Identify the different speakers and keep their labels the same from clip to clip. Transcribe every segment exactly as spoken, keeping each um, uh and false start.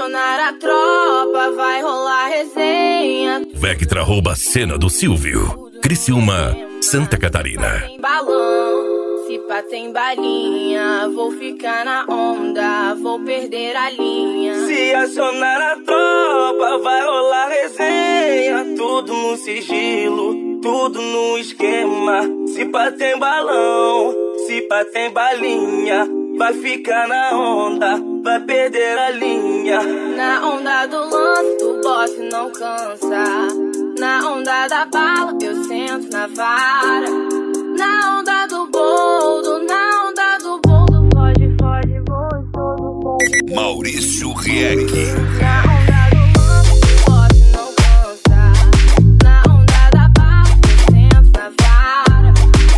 Speaker 1: acionar a tropa, vai rolar resenha.
Speaker 2: Vectra rouba a cena do Silvio. Criciúma, Santa Catarina.
Speaker 1: Tem balão, se pá tem balinha. Vou ficar na onda, vou perder a linha.
Speaker 3: Se acionar a tropa, vai rolar resenha. Tudo no sigilo, tudo no esquema. Se pá tem balão, se pá tem balinha. Vai ficar na onda, vai perder a linha.
Speaker 1: Na onda do lance, o bofe não cansa. Na onda da bala, eu sento na vara. Na onda do boldo, na onda do boldo. Foge, foge, gostoso, foge.
Speaker 2: Maurício Rieck.
Speaker 1: Na onda do lance, o bofe não cansa. Na onda da bala, eu sento na vara.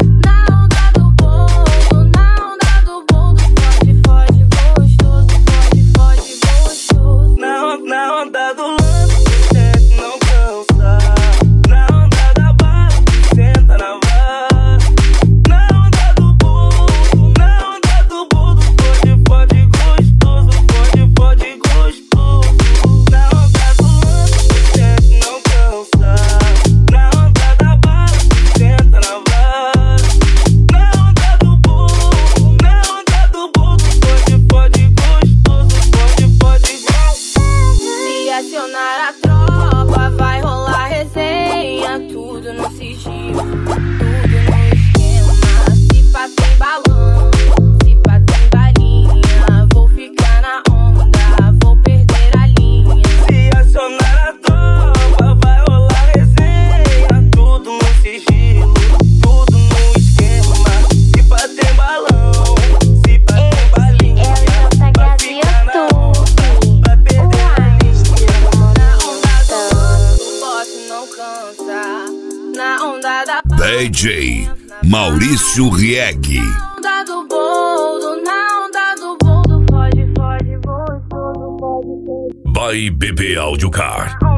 Speaker 1: Na onda do boldo, na onda do boldo. Foge, foge, gostoso, foge, foge, gostoso.
Speaker 3: Na, na onda do lance, eu sento, não cansa. Na onda da bala, senta na vara. Na onda do boldo, na onda do boldo. Foge, foge, gostoso, foge, foge, gostoso. Na onda do lance, eu sento, não cansa. Na onda da bala, senta na vara. Na onda do boldo, na onda do boldo. Foge, foge, gostoso, foge, foge, gostoso.
Speaker 1: Se acionar a tropa, vai rolar resenha. Tudo no sigilo, tudo no esquema. Se pá tem balão, se pá tem balinha. Vou ficar na onda, vou perder a linha.
Speaker 3: Se acionar a tropa, vai rolar resenha. Tudo no sigilo, tudo no esquema. Se pá tem balão, se pá tem balinha. Vai ficar na onda, vai perder a linha.
Speaker 1: Na onda do lance, o bofe não cansa. Na onda da
Speaker 2: D J Maurício Rieck.
Speaker 1: Na onda do boldo, na onda do boldo. Foge, foge, gostoso, foge, foge.
Speaker 2: By B B Audiocar.